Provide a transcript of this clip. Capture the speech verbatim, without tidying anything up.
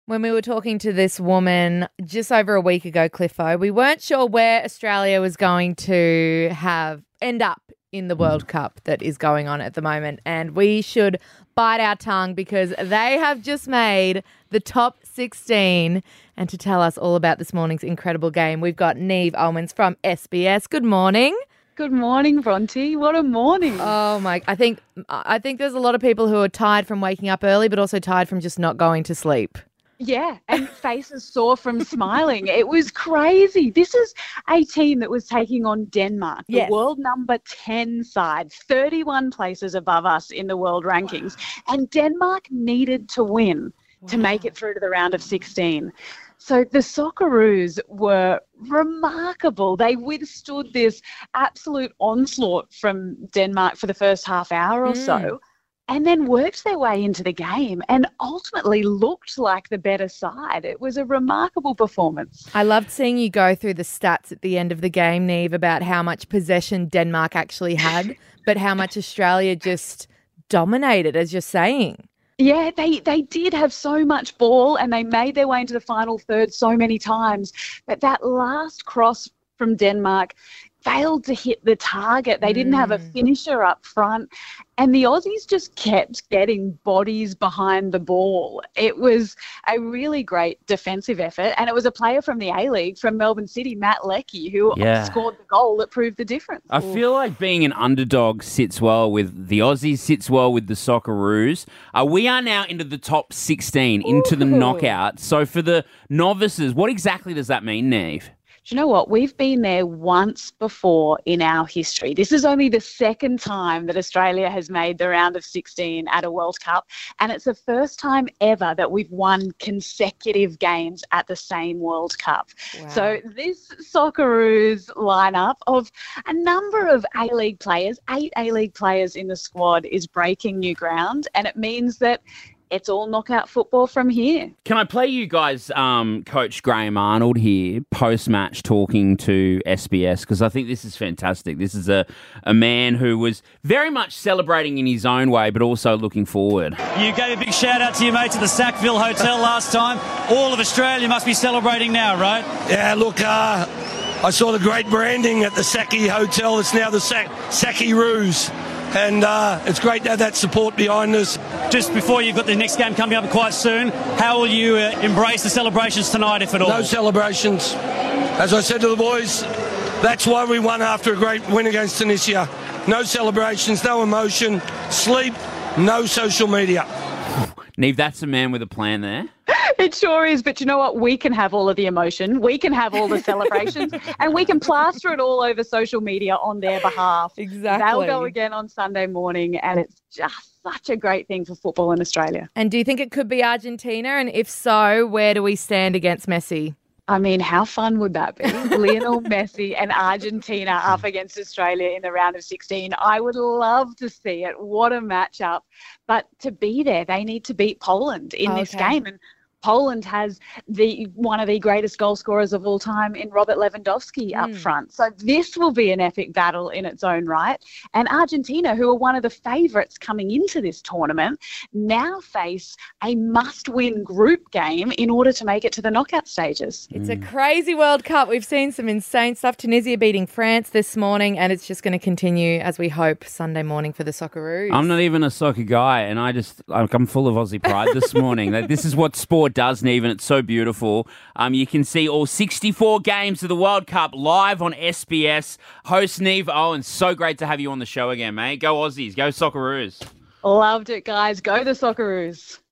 When we were talking to this woman just over a week ago, Cliffo, we weren't sure where Australia was going to have end up in the World Cup that is going on at the moment. And we should bite our tongue because they have just made the top sixteen. And to tell us all about this morning's incredible game, we've got Niamh Owens from S B S. Good morning. Good morning, Bronte. What a morning. Oh, my. I think, I think there's a lot of people who are tired from waking up early, but also tired from just not going to sleep. Yeah, and faces sore from smiling. It was crazy. This is a team that was taking on Denmark, the Yes. world number ten side, thirty-one places above us in the world rankings. Wow. And Denmark needed to win wow. to make it through to the round of sixteen. So the Socceroos were remarkable. They withstood this absolute onslaught from Denmark for the first half hour or mm. so. And then worked their way into the game and ultimately looked like the better side. It was a remarkable performance. I loved seeing you go through the stats at the end of the game, Niamh, about how much possession Denmark actually had, but how much Australia just dominated, as you're saying. Yeah, they, they did have so much ball and they made their way into the final third so many times. But that last cross from Denmark failed to hit the target. They didn't mm. have a finisher up front. And the Aussies just kept getting bodies behind the ball. It was a really great defensive effort. And it was a player from the A-League, from Melbourne City, Matt Leckie, who yeah. scored the goal that proved the difference. I Ooh. feel like being an underdog sits well with the Aussies, sits well with the Socceroos. Uh, we are now into the top sixteen, into Ooh. the knockout. So for the novices, what exactly does that mean, Niamh? Do you know what? We've been there once before in our history. This is only the second time that Australia has made the round of sixteen at a World Cup, and it's the first time ever that we've won consecutive games at the same World Cup. Wow. So this Socceroos lineup of a number of A-League players, eight A-League players in the squad, is breaking new ground, and it means that it's all knockout football from here. Can I play you guys, um, Coach Graham Arnold here, post-match talking to S B S, because I think this is fantastic. This is a, a man who was very much celebrating in his own way, but also looking forward. You gave a big shout-out to your mates at the Sackville Hotel last time. All of Australia must be celebrating now, right? Yeah, look, uh, I saw the great branding at the Saki Hotel. It's now the Sac- Socceroos. And uh, it's great to have that support behind us. Just before you've got the next game coming up quite soon, how will you uh, embrace the celebrations tonight, if at all? No celebrations. As I said to the boys, that's why we won after a great win against Tunisia. No celebrations, no emotion, sleep, no social media. Niamh, that's a man with a plan there. It sure is, but you know what? We can have all of the emotion, we can have all the celebrations, and we can plaster it all over social media on their behalf. Exactly. They'll go again on Sunday morning, and it's just such a great thing for football in Australia. And do you think it could be Argentina? And if so, where do we stand against Messi? I mean, how fun would that be? Lionel Messi and Argentina up against Australia in the round of sixteen. I would love to see it. What a matchup. But to be there, they need to beat Poland in okay. this game. And Poland has the one of the greatest goal scorers of all time in Robert Lewandowski mm. up front. So this will be an epic battle in its own right. And Argentina, who are one of the favourites coming into this tournament, now face a must-win group game in order to make it to the knockout stages. It's mm. a crazy World Cup. We've seen some insane stuff. Tunisia beating France this morning, and it's just going to continue, as we hope, Sunday morning for the Socceroos. I'm not even a soccer guy, and I just, like, I'm full of Aussie pride this morning. Like, this is what sport does, Niamh, and it's so beautiful. Um, you can see all sixty-four games of the World Cup live on S B S. Host Niamh Owens, so great to have you on the show again, mate. Go Aussies, go Socceroos. Loved it, guys. Go the Socceroos.